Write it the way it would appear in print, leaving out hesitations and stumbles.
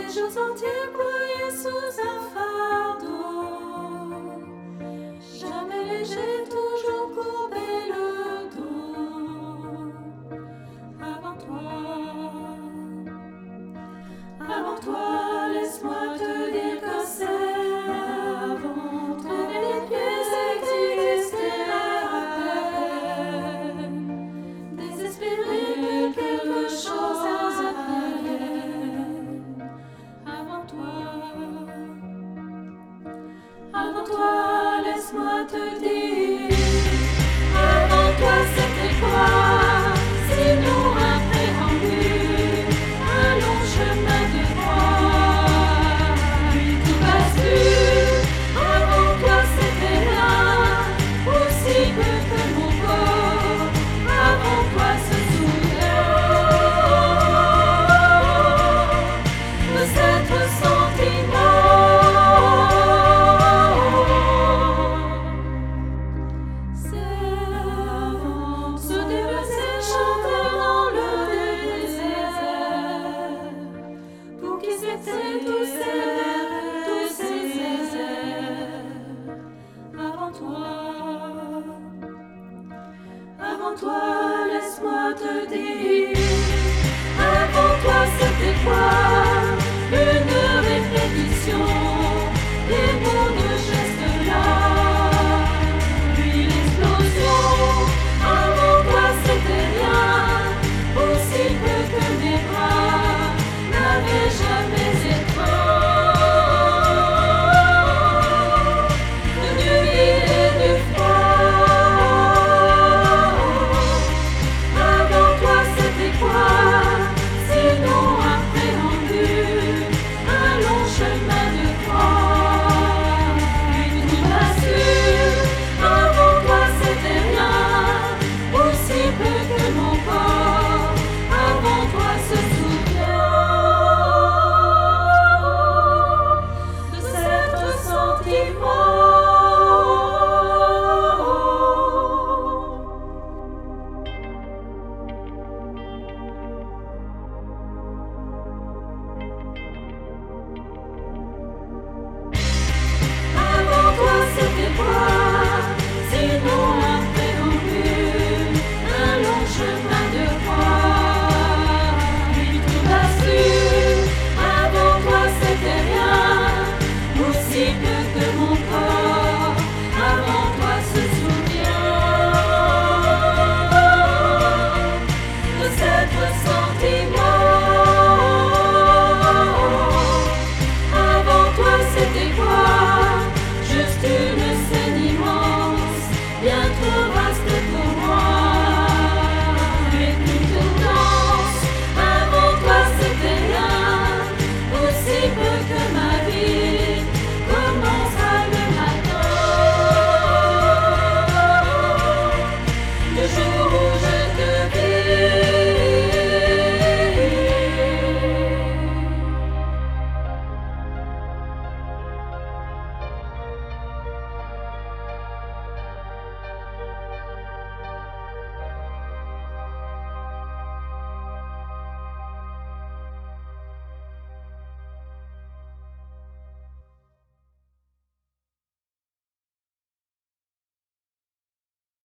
jours entiers ployés sous un fardeau, jamais léger, toujours courbé le dos. Avant toi, laisse-moi te dire que c'est avant toi, les pieds existaient à peine, désespérés que quelque chose advienne. Avant toi, laisse-moi te dire, avant toi c'était quoi? Sinon un préambule, un long chemin de croix, puis tout bascule. Avant toi c'était rien, aussi peu que mon corps. Avant toi se souvient de cette sentiment. Se déplacer, chanter dans le désert. Pour qui c'était tous ces airs? Avant toi, laisse-moi te dire, avant toi c'était quoi?